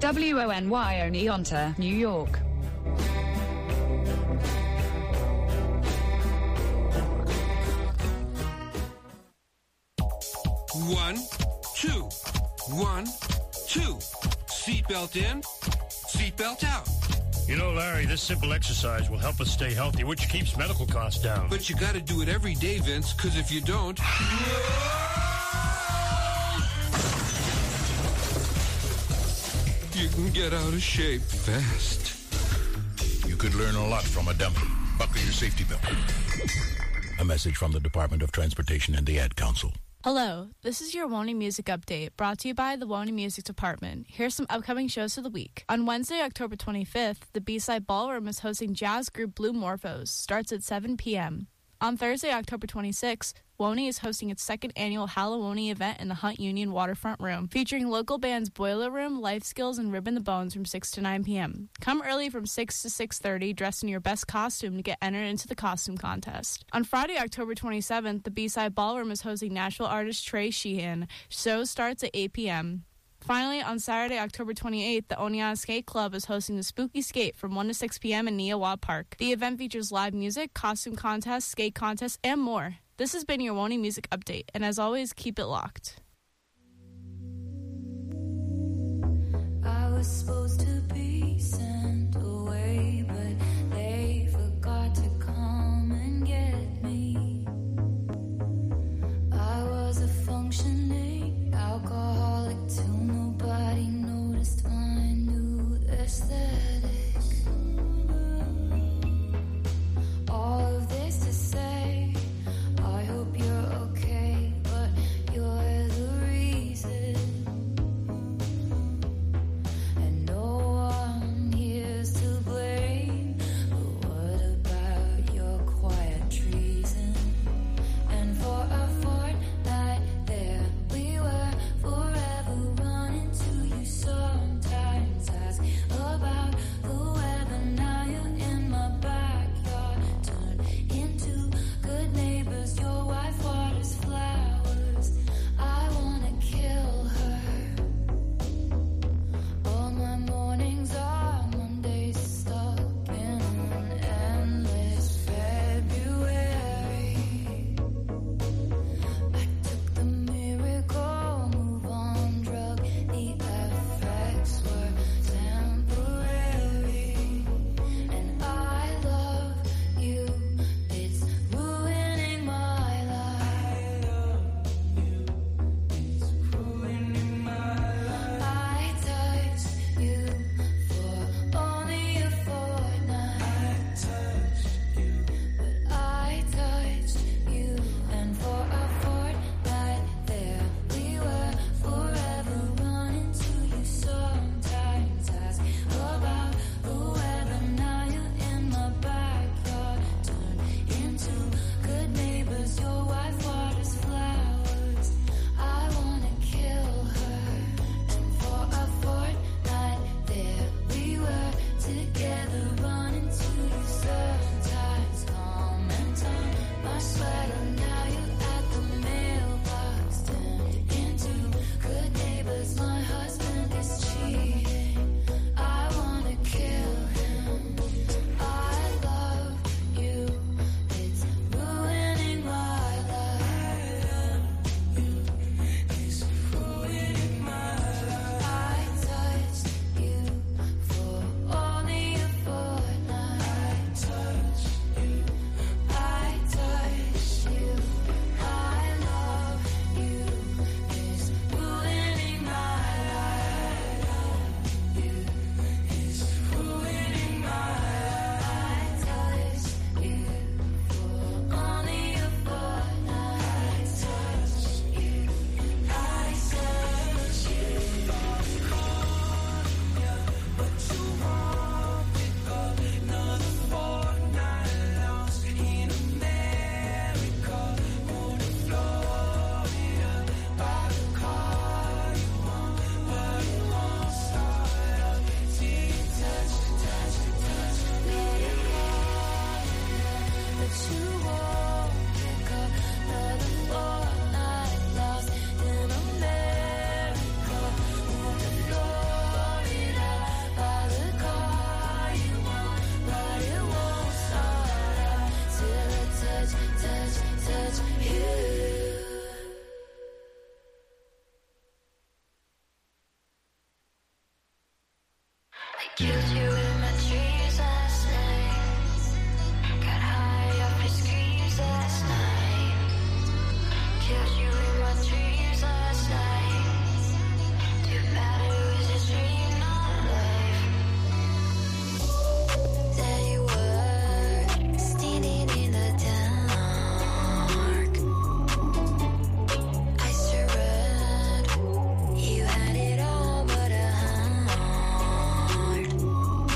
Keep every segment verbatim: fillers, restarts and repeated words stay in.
W O N Y Oneonta, New York. One, two, one, two. Seatbelt in, seatbelt out. You know, Larry, this simple exercise will help us stay healthy, which keeps medical costs down. But you gotta do it every day, Vince, because if you don't... you can get out of shape fast. You could learn a lot from a dummy. Buckle your safety belt. A message from the Department of Transportation and the Ad Council. Hello, this is your Woney Music Update, brought to you by the Woney Music Department. Here's some upcoming shows for the week. On Wednesday, October twenty-fifth, the B-Side Ballroom is hosting jazz group Blue Morphos. Starts at seven p.m. On Thursday, October twenty-sixth, Woney is hosting its second annual Halloween event in the Hunt Union Waterfront Room, featuring local bands Boiler Room, Life Skills, and Ribbon the Bones from six to nine p.m. Come early from six to six thirty, dressed in your best costume to get entered into the costume contest. On Friday, October twenty-seventh, the B-Side Ballroom is hosting Nashville artist Trey Sheehan. Show starts at eight p.m. Finally, on Saturday, October twenty-eighth, the Oneonta Skate Club is hosting the Spooky Skate from one to six p.m. in Neowah Park. The event features live music, costume contests, skate contests, and more. This has been your Woney Music Update, and as always, keep it locked. I was supposed to be sent away, but they forgot to come and get me. I was a functioning alcoholic till nobody noticed my new aesthetic. All of this to say, I hope you're okay, but you're the reason. And no Killed you in my dreams last night. Got high off your screams last night. Killed you in my dreams last night. Too bad it was a dream, not life. There you were, standing in the dark. I surrendered. You had it all but a heart.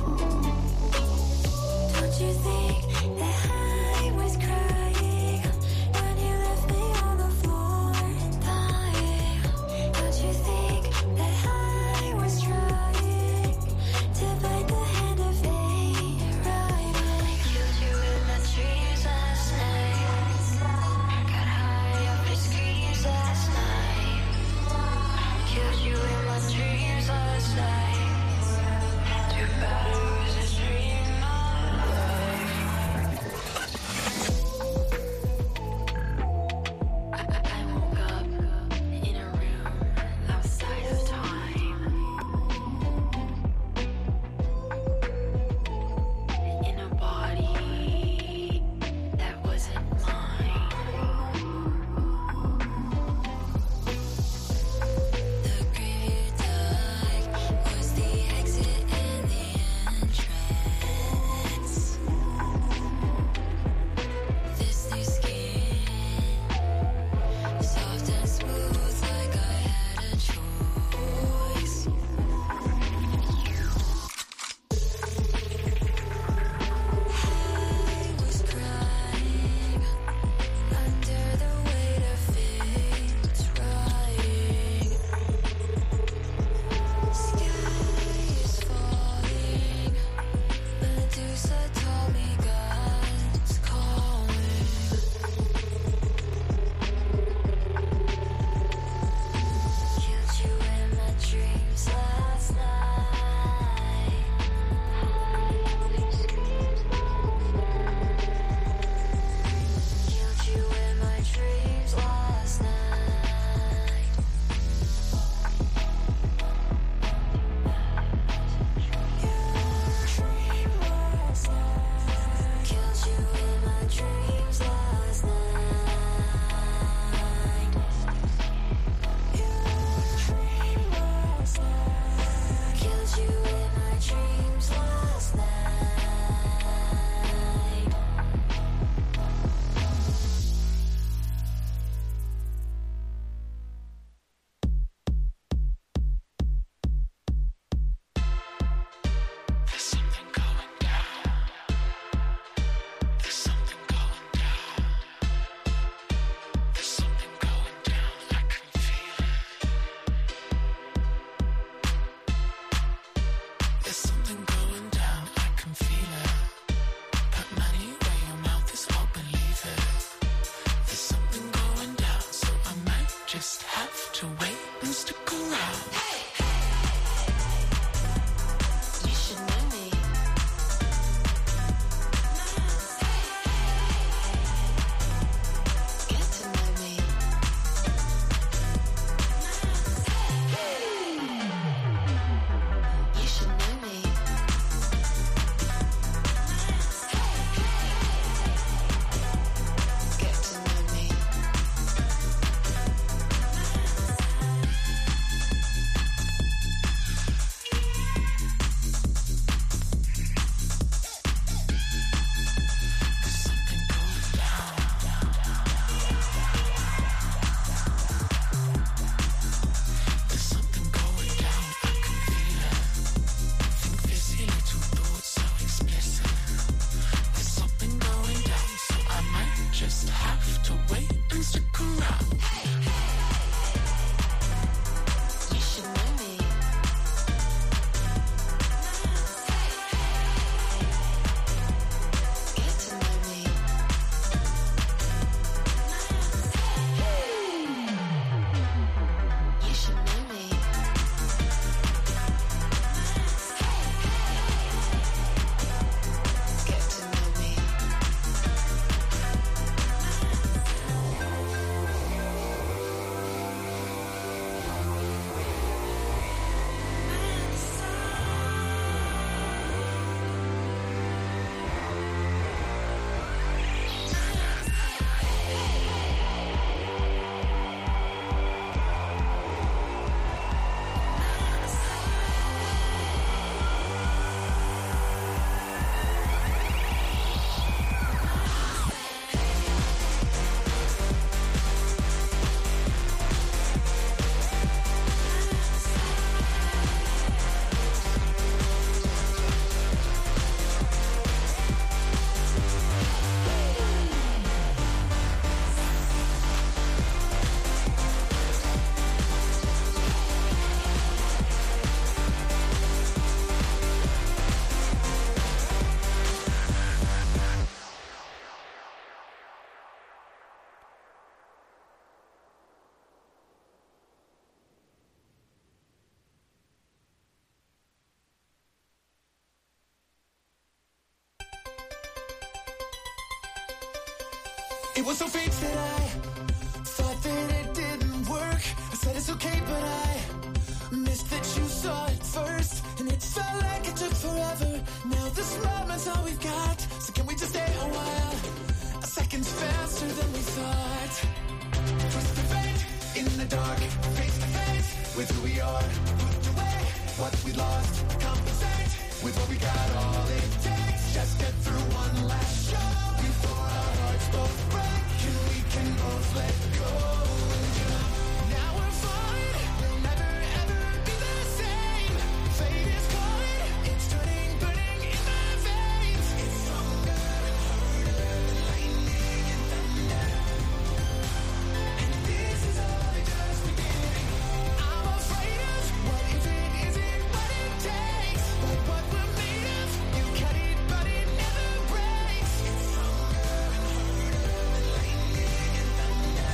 It was so fate that I thought that it didn't work. I said it's okay, but I missed that you saw it first. And it felt like it took forever. Now this moment's all we've got. So can we just stay a while? A second's faster than we thought. Twist the fate in the dark, face to face with who we are. Put away what we lost, compensate with what we got. All it takes, just get through one last show before our hearts both break and we can both let go and jump. Now we're falling, we'll never ever be the same. Fate is calling, it's turning, burning in my veins. It's stronger and harder than lightning and thunder. And this is only just beginning. I'm afraid of what if it isn't what it takes. But what we're made of, you cut it but it never breaks. It's stronger and harder than lightning and thunder.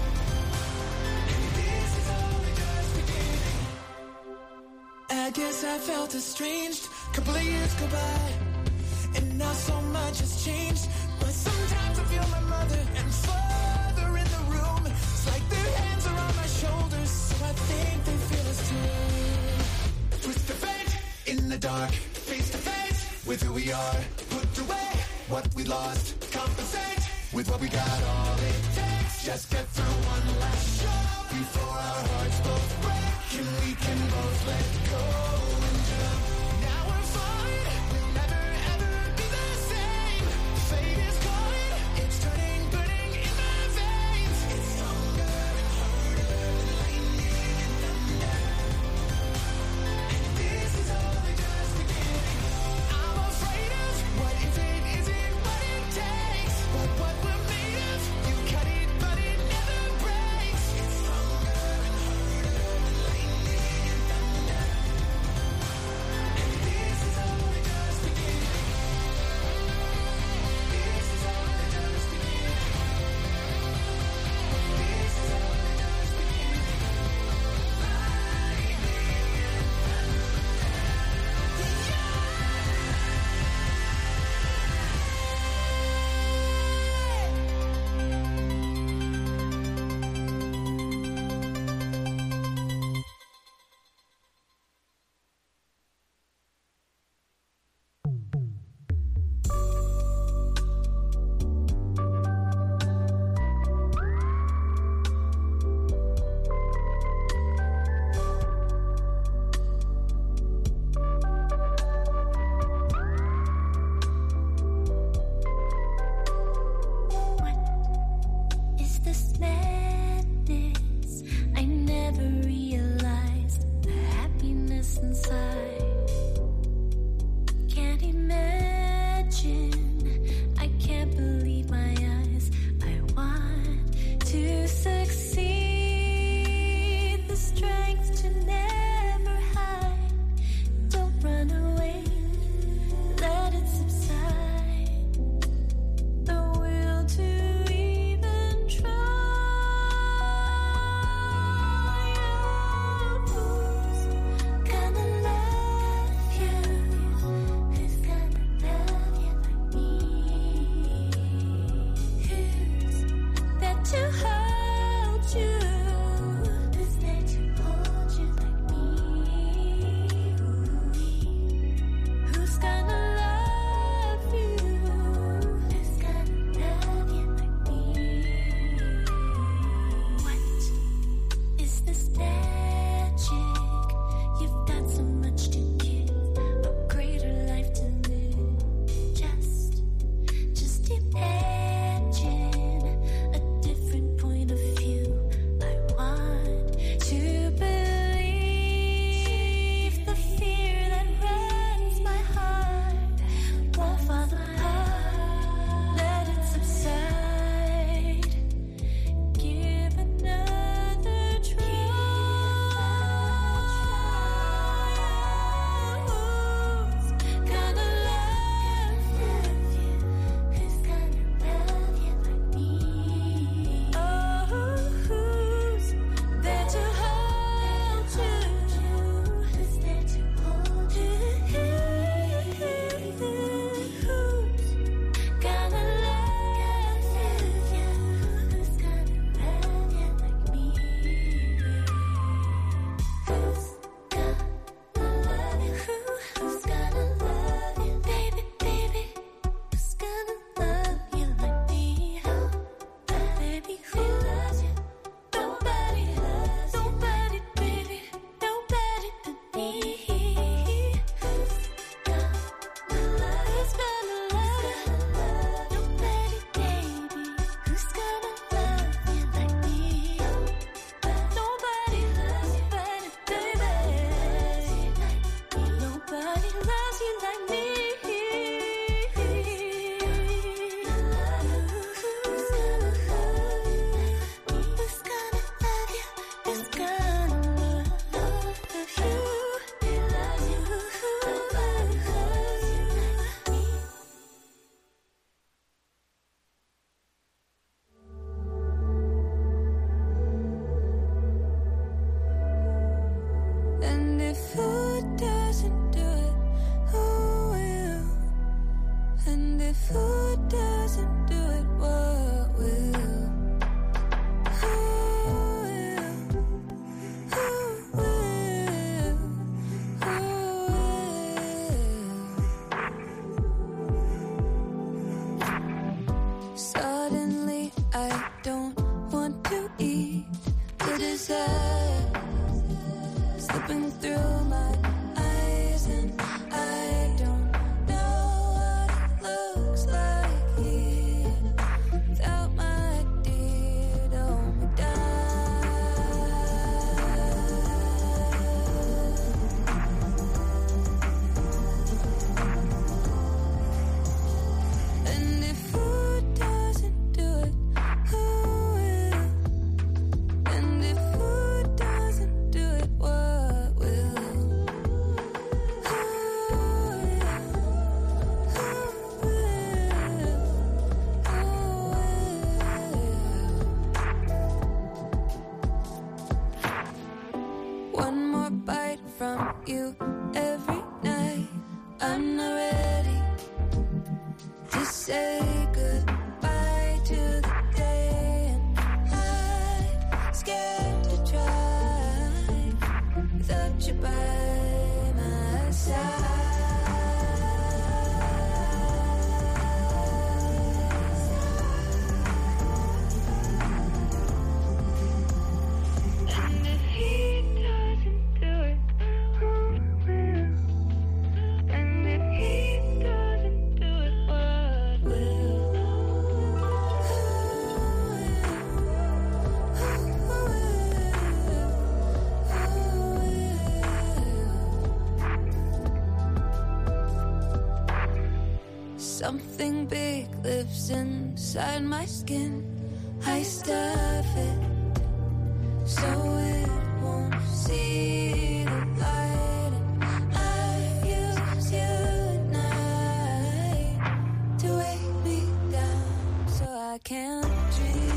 And this is only just beginning. I guess I felt estranged. Couple of years go by, and now so much has changed. But sometimes I feel my mother and father in the room. It's like their hands are on my shoulders, so I think they feel us too. Twist the fate in the dark, face to face with who we are. Put away what we lost, compensate with what we got. All it takes, just get through one last show before our hearts both break and we can both let go and jump. Now we're falling, we'll never ever be the same. Fate is calling, it's turning, burning in my veins. It's stronger and harder than lightning and thunder. And this is only just beginning. I'm afraid of what if it isn't what it takes. But what we're made of, you cut it but it never breaks. It's stronger and harder than lightning and thunder. Something big lives inside my skin. I stuff it so it won't see the light. And I use you at night to weigh me down so I can't dream.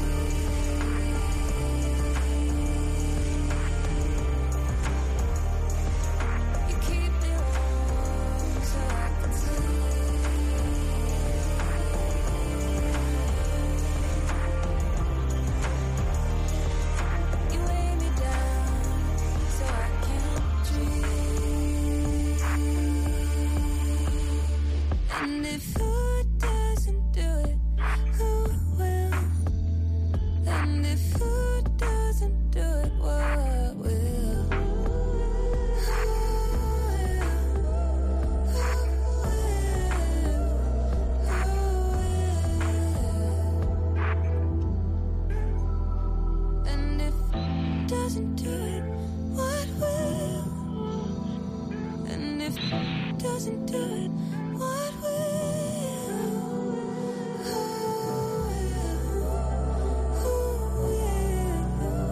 You keep me warm so I can sleep. You weigh me down so I can't dream. And if food doesn't do it, who will? And if food doesn't do it, what will? Who will? And if food doesn't do it, what will? And if food doesn't do it, what will? Who will? Who will?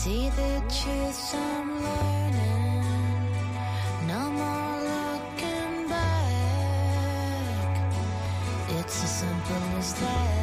see the truths I'm learning. No more looking back. It's as simple as that.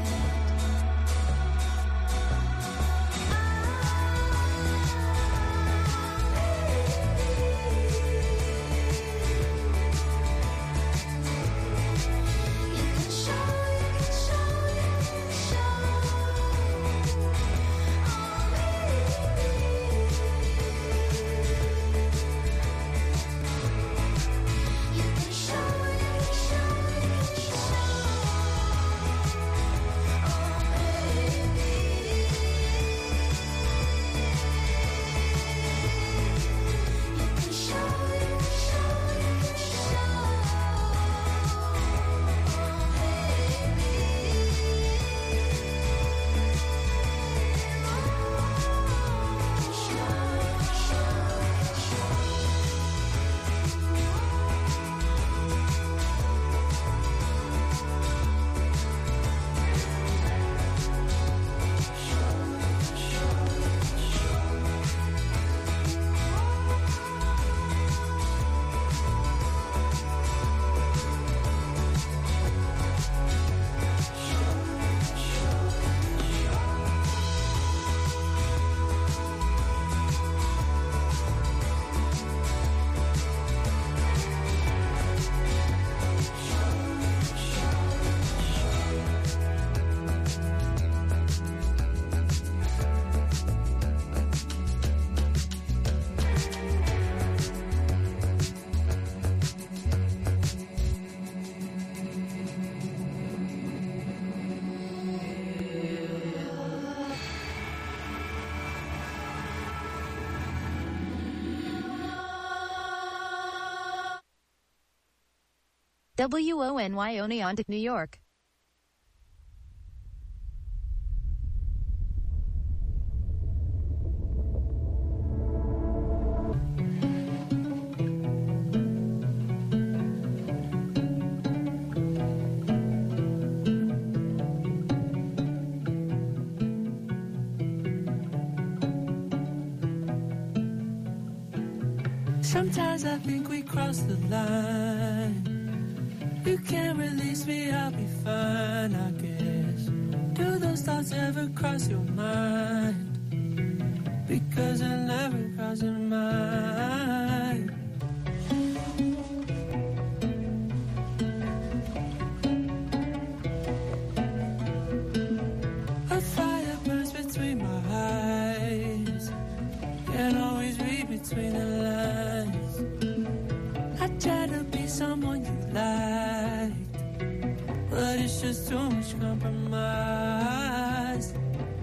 W O N Y Oneonta, New York. Sometimes I think we crossed the line. You can't release me, I'll be fine, I guess. Do those thoughts ever cross your mind? Because I never cross your mind. A fire burns between my eyes. Can't always read between the lines. I try to be someone you like, but it's just too much compromise.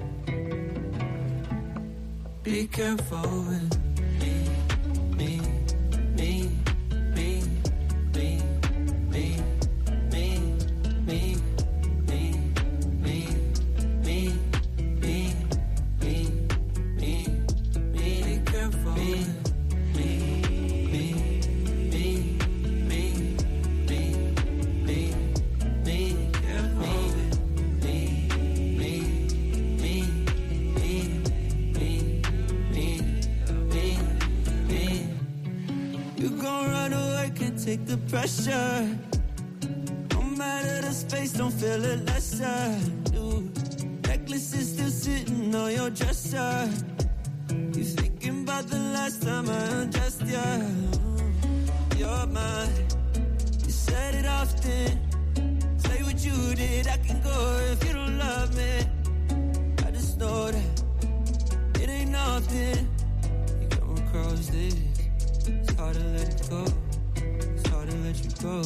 Be careful with me, me, me, me, me, me, me, me, me, me, me, me, me, me, me. Be careful with me, me, me, me, me, me, me. Careful with me, me, me, me, me, me, me, me. You gon' run away, can't take the pressure. No matter the space, don't feel it lesser. Dude, necklace is still sitting on your dresser. You thinking about the last time I undressed you? You're mine. You said it often. Say what you did. I can go if you don't love me. I just know that it ain't often you come across this. It's hard to let it go. It's hard to let you go.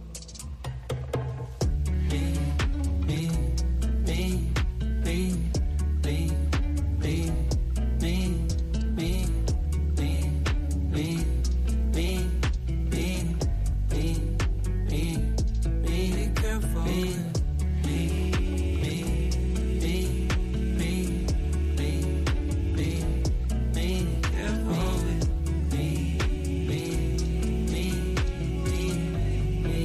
Me, me, me, me, me, me, me, me, me, me, me, me, me, me, me. Be careful. Me, me, me, me, me, me, me, me. Careful with me, me, me, me, me,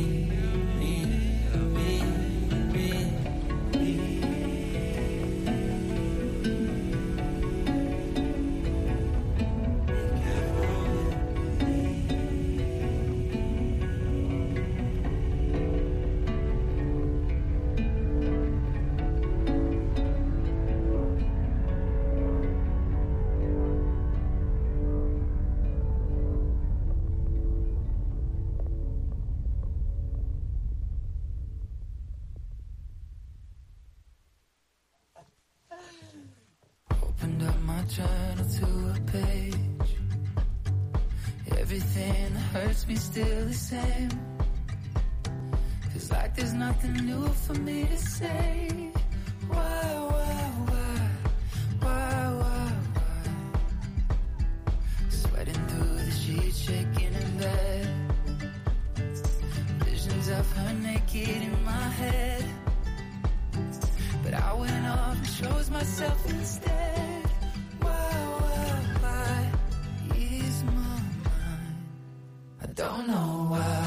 journal to a page. Everything that hurts me still the same. Feels like there's nothing new for me to say. Why, why, why, why, why, why? Sweating through the sheets, shaking in bed. Visions of her naked in my head. But I went off and chose myself instead. Why, why, why ease my mind? I don't know why.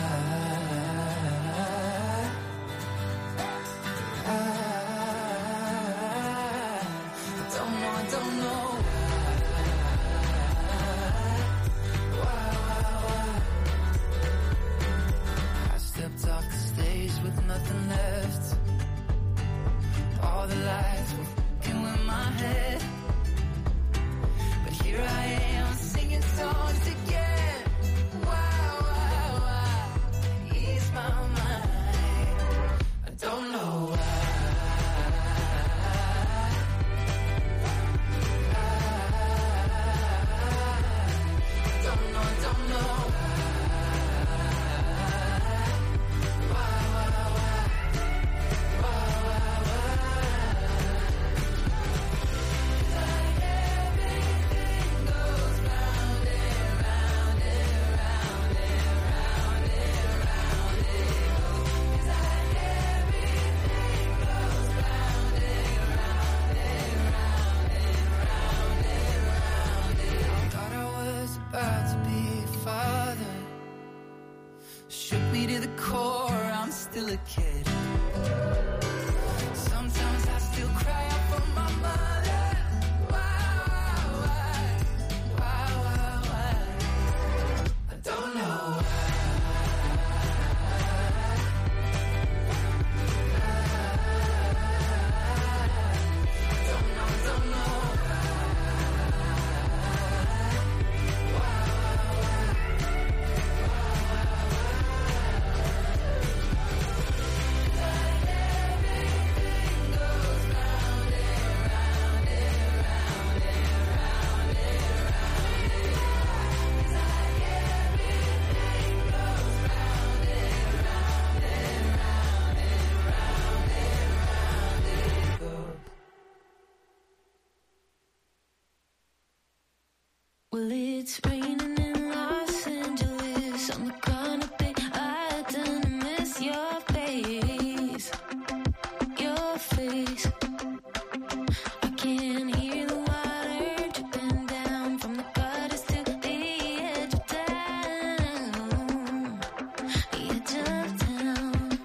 I, I don't know, I don't know why, why, why. I stepped off the stage with nothing left. All the lights were f***ing with my head. But here I am singing songs again. Why, why, why ease my mind? I don't know why. I don't know, I don't know. About to be a father. Shook me to the core, I'm still a kid. Sometimes I still cry out for my mother. Why, why, why, why, why? I don't know why. I don't know, I don't know. Well, it's raining in Los Angeles. I'm the kind of thing I done to miss your face. Your face. I can hear the water dripping down from the gutters to the edge of town. The edge of town.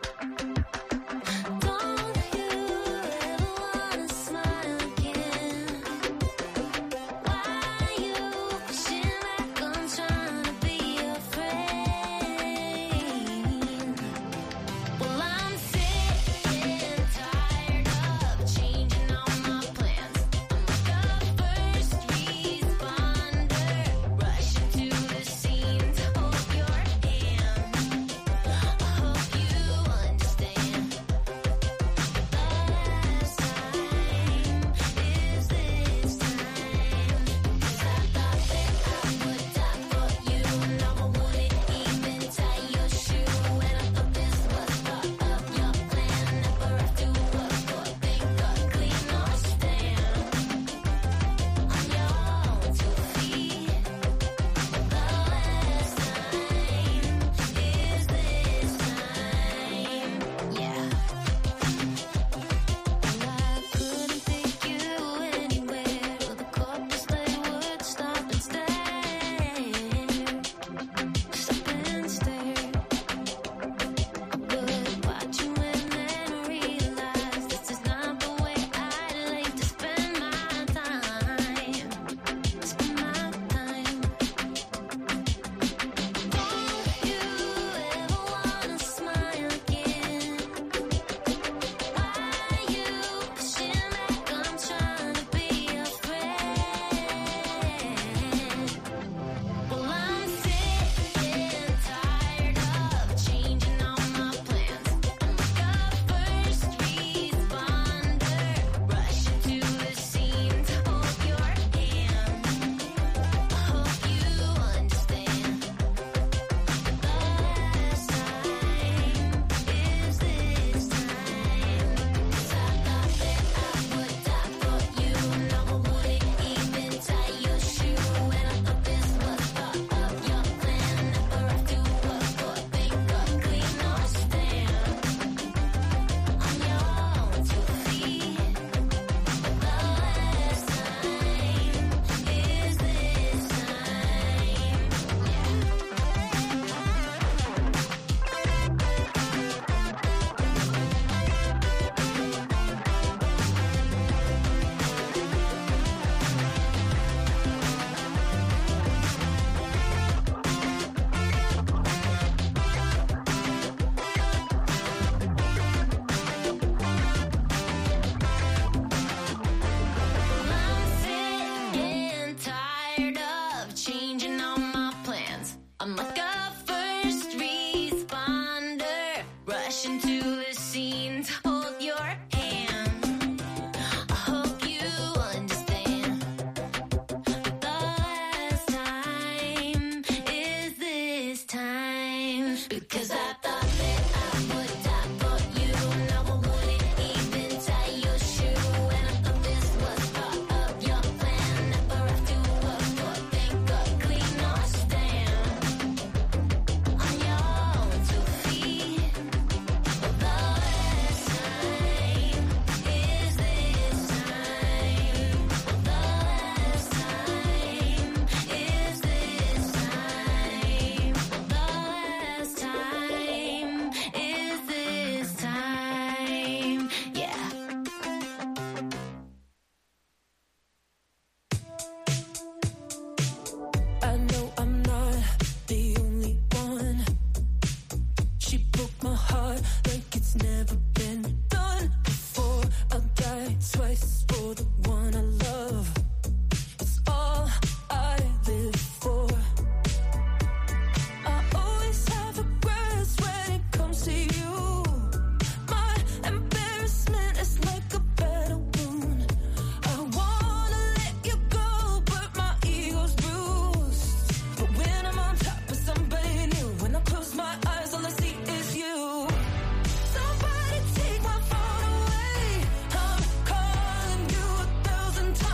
Don't you ever wanna smile again? Why you pushing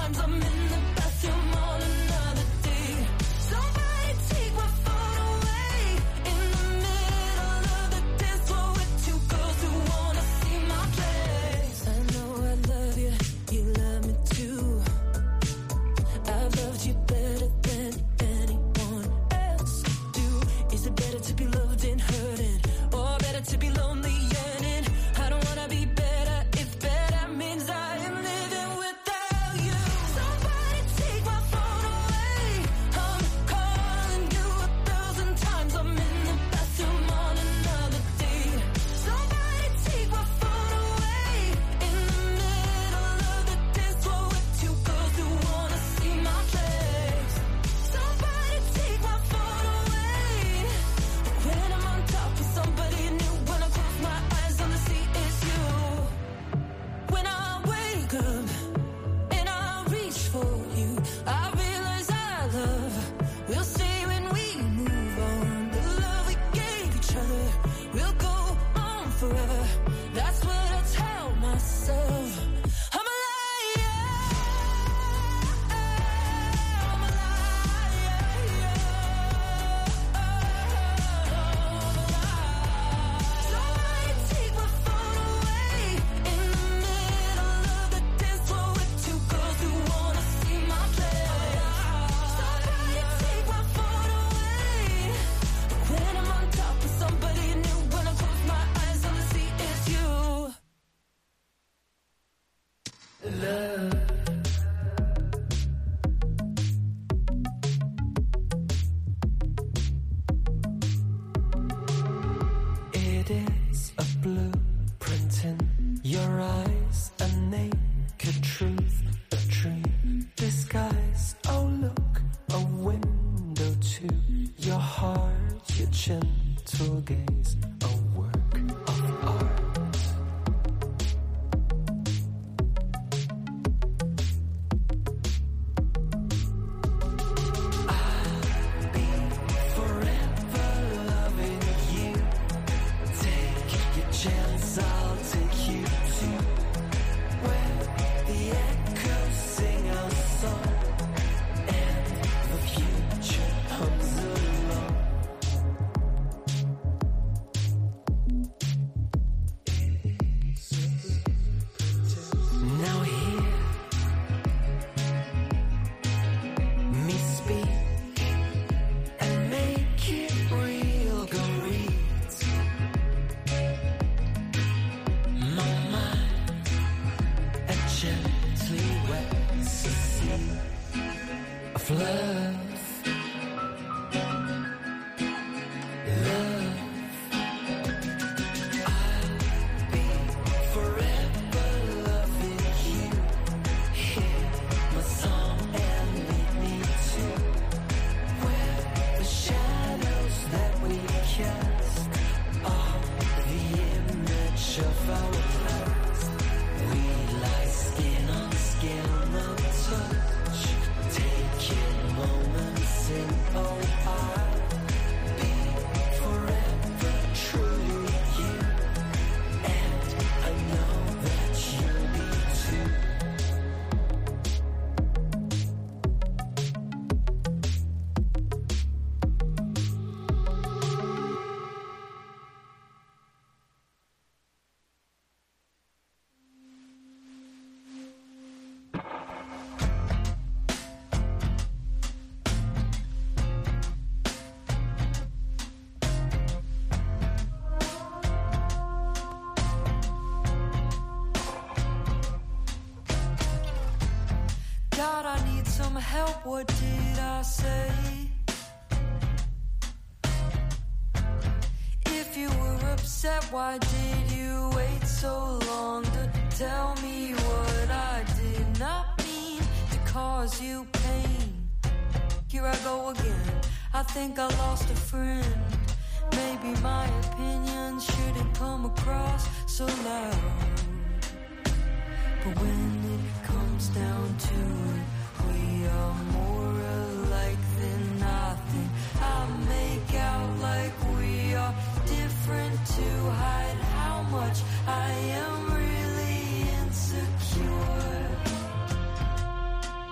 times I'm in the bathroom on another day. Somebody take my phone away in the middle of the dance floor with two girls who wanna see my place. I know I love you, you love me too. I've loved you better than anyone else do. Is it better to be loved and hurting, or better to be lonely yearning? I don't wanna be better if better means I am living without you. Somebody take my phone away. I'm calling you a thousand times. I'm in the bathroom on another day. Somebody take my phone away in the middle of the dance floor with two girls who wanna see my place. Somebody take my phone away. When I'm on top of somebody new, when I close my eyes on the sea, it's you. When I wake up and I reach for you, I realize our love will stay when we move on. The love we gave each other will go on forever. That's what I tell myself. I'm a liar. I'm a liar. Somebody take my phone away in the middle of the dance floor with two girls who wanna see my place. Somebody take my phone away. When I'm on top of somebody new, when I close my eyes on the sea, it's you. Love. It is a blueprint in your eyes, a naked truth, a dream disguised. Oh, look, a window to your heart, your gentle gaze, a work of art. I'll be forever loving you. Take your chance, I'll take you to where the echoes sing our song and the future hums along. Now hear me speak and make it real. Go read my mind and gently wets the sea of love. Love. I'll be forever loving you. Hear my song and lead me to where the shadows that we cast are the image of our past. We lie skin on skin, no touch, taking moments in. Oh, I'll be forever truly you, and I know that you'll be too. God, I need some help. What did I say? If you were upset, why did you wait so long to tell me what I did not mean to cause you pain? Here I go again. I think I lost a friend. Maybe my opinion shouldn't come across so loud. But when it comes down to it, we are more alike than I think. I make out like we are different to hide how much I am really insecure.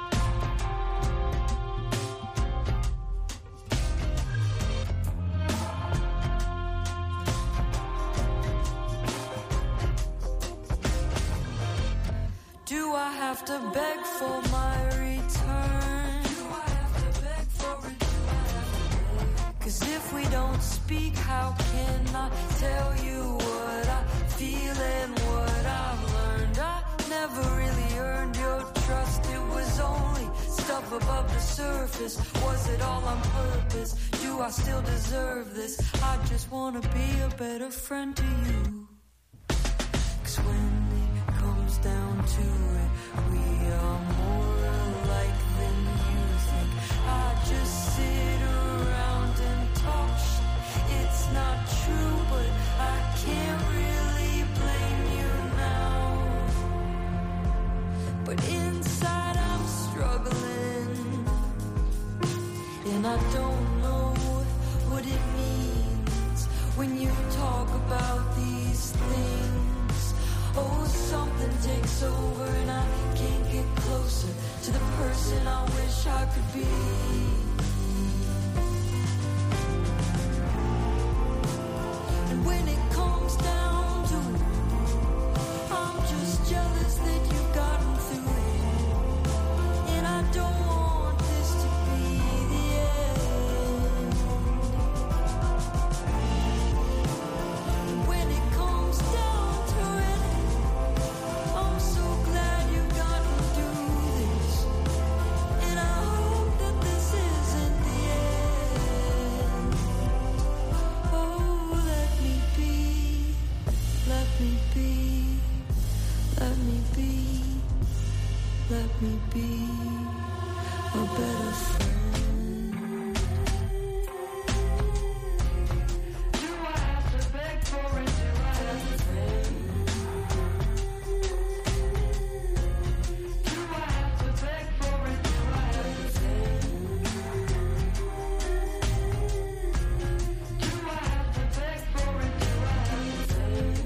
speak, how can I tell you what I feel and what I've learned? I never really earned your trust. It was only stuff above the surface. Was it all on purpose? Do I still deserve this? I just wanna be a better friend to you. 'Cause when it comes down to it, we are more alike than you think. I just sit around and talk shit. It's not true, but I can't really blame you now. But inside I'm struggling, and I don't know what it means when you talk about these things. Oh, something takes over and I can't get closer to the person I wish I could be. And when it comes down to it, I'm just jealous that you've gotten through it. And I don't want this to be the end. And when it comes down to it, I'm so glad you've gotten through this. And I hope that this isn't the end. Oh, let me be, let me be, let me be, let me be a better friend. Do I have to beg for it? Do I have to beg? Do I have to beg for it? Do I have to beg? Do I have to beg for it? Do I have to beg?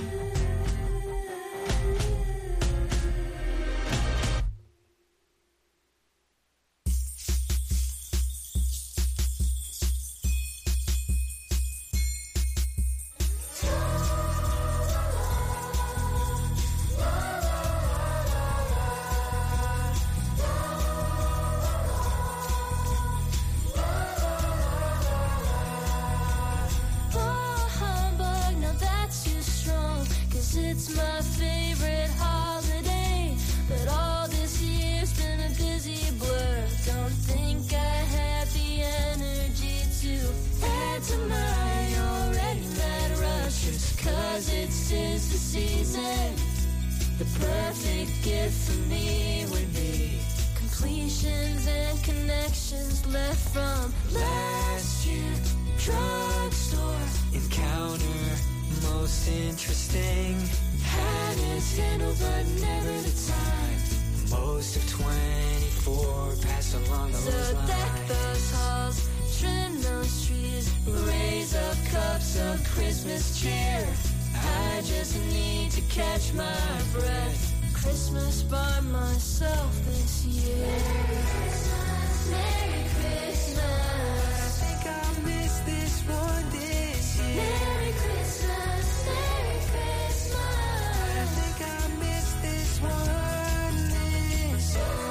Oh, humbug, now that's too strong, 'cause it's my favorite holiday. But all this year's been a busy blur. Don't think I have the energy to add to my already mad rush. Just 'cause it's tis the season, the perfect gift for me would be completions and connections left from last year. Drugstore encounter, most interesting. Had his handle, but never the time. Most of twenty-four passed along those So lines. deck those halls, trim those trees, raise up cups of Christmas cheer. I just need to catch my breath. Christmas by myself this year. Merry Christmas, Merry Christmas. I think I missed this one this year. Merry Christmas, Merry Christmas. I think I missed this one this year.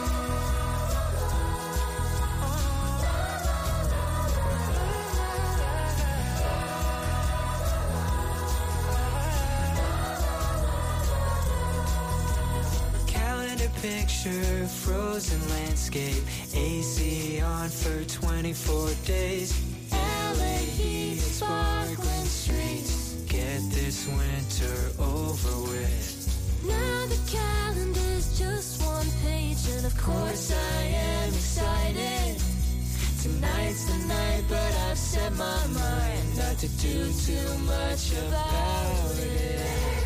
Calendar picture, frozen landscape, A C on for twenty-four days. L A heat, sparkling streets. Get this winter over with. Now the calendar's just one page, and of course I am excited. Tonight's the night, but I've set my mind not to do too much about it.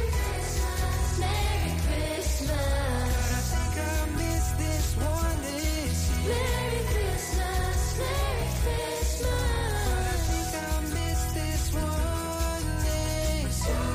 Merry Christmas, I think I missed this one this year. Merry Christmas, Merry Christmas. I think I missed this one this year.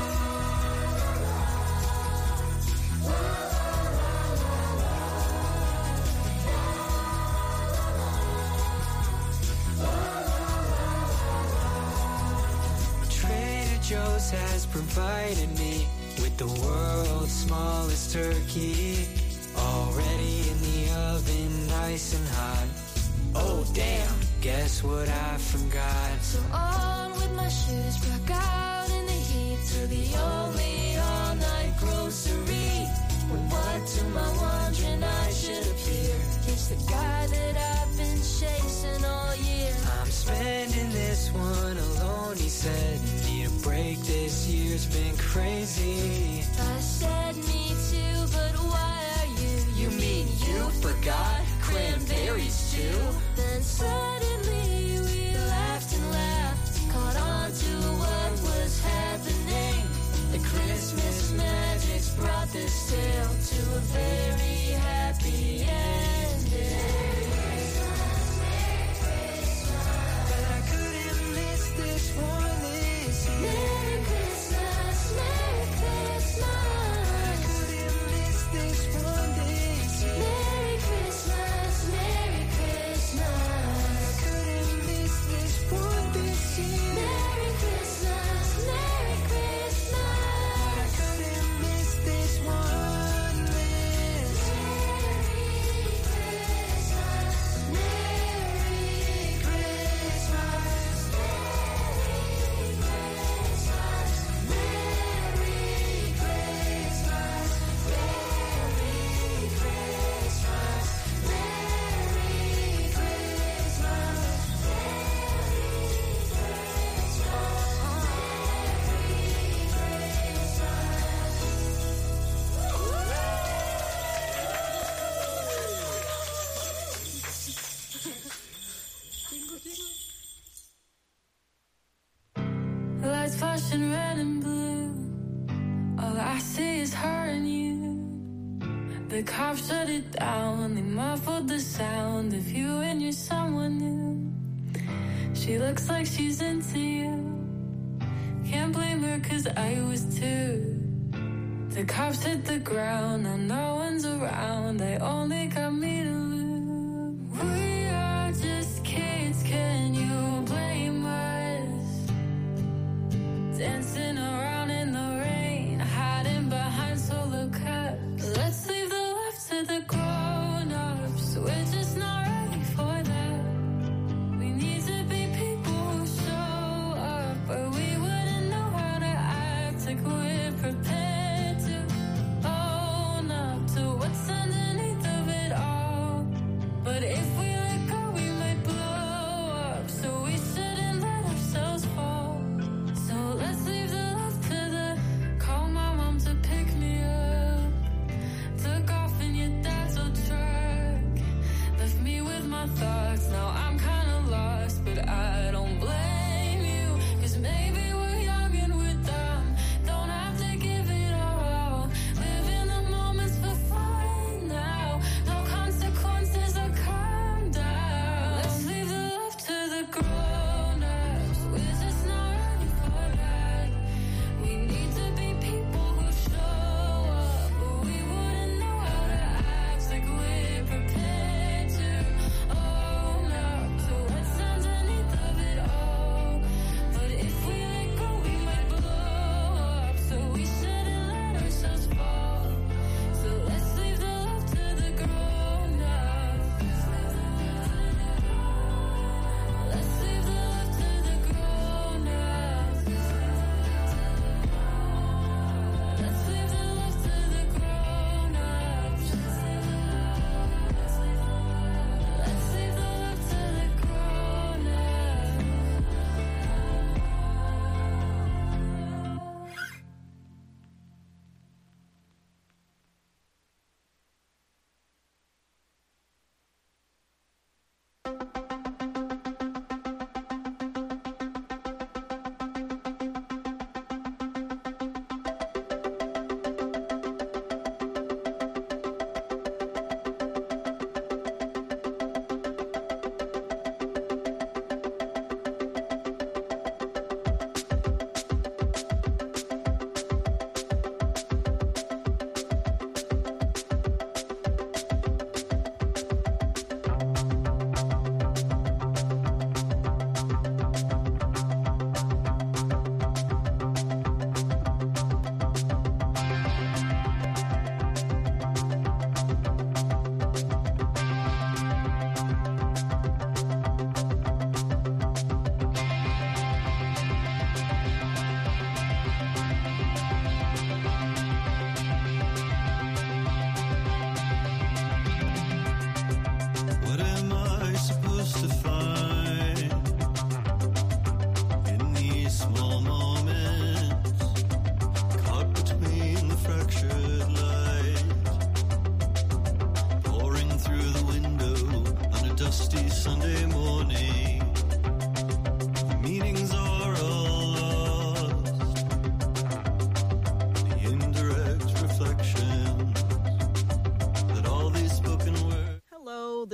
Trader Joe's has provided me with the world's smallest turkey, already in the oven, nice and hot. Oh damn, guess what I forgot? So on with my shoes, back out in the heat to the only all-night grocery. When what to my wondering I should appear? It's the guy that I've been chasing all year. I'm spending this one alone, he said. Need a break, this year's been crazy. I said me too, but why are you? You mean you forgot cranberries too? Then suddenly we laughed and laughed, caught on to what was happening. The Christmas magic's brought this tale to a very happy ending. But I couldn't miss this one this year. Merry Christmas, Merry Christmas. I couldn't miss this one this year. Merry Christmas, Merry Christmas. I couldn't miss this one this year. Merry Christmas, Merry Christmas. I couldn't miss this one this year. Merry Christmas, Merry Christmas, Merry Christmas, Merry Christmas, The lights flashing red and blue. All I see is her and you. The cops shut it down. They muffled the sound of you and you're someone new. She looks like she's into you. Can't blame her cause I was too. The cops hit the ground. Now no one's around. They only got me to lose. We are just kids. Can you blame us? Dancing around in the rain, hiding behind solo cups. Let's leave the love to the grown-ups. We're just not ready for that. We need to be people who show up, but we wouldn't know how to act like we're prepared to own up to what's underneath of it all. But if we let go, we might blow up. So we shouldn't let ourselves fall. So let's leave the love to the. Call my mom to pick me up. Took off in your dad's old truck. Left me with my thoughts. Now I'm kinda lost, but I don't blame you. Cause maybe we're young and we're dumb. Don't have to give it all. Live in the moments for fun now. No consequences or calm down. Let's leave the love to the grown-ups. We're just not ready for that. We need to be people who show up, but we wouldn't know how to act like we're prepared to own up to what's underneath of it all.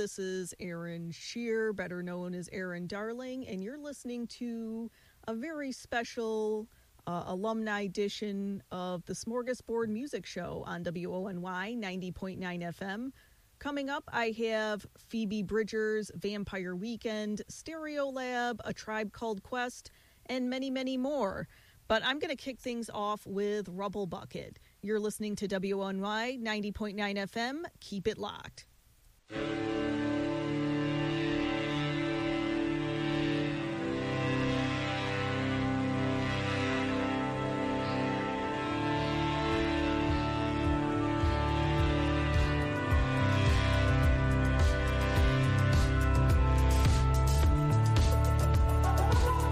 This is Aaron Shear, better known as Aaron Darling, and you're listening to a very special uh, alumni edition of the Smorgasbord Music Show on W O N Y ninety point nine F M. Coming up, I have Phoebe Bridgers' Vampire Weekend, Stereolab, A Tribe Called Quest, and many, many more. But I'm going to kick things off with Rubble Bucket. You're listening to W O N Y ninety point nine F M. Keep it locked.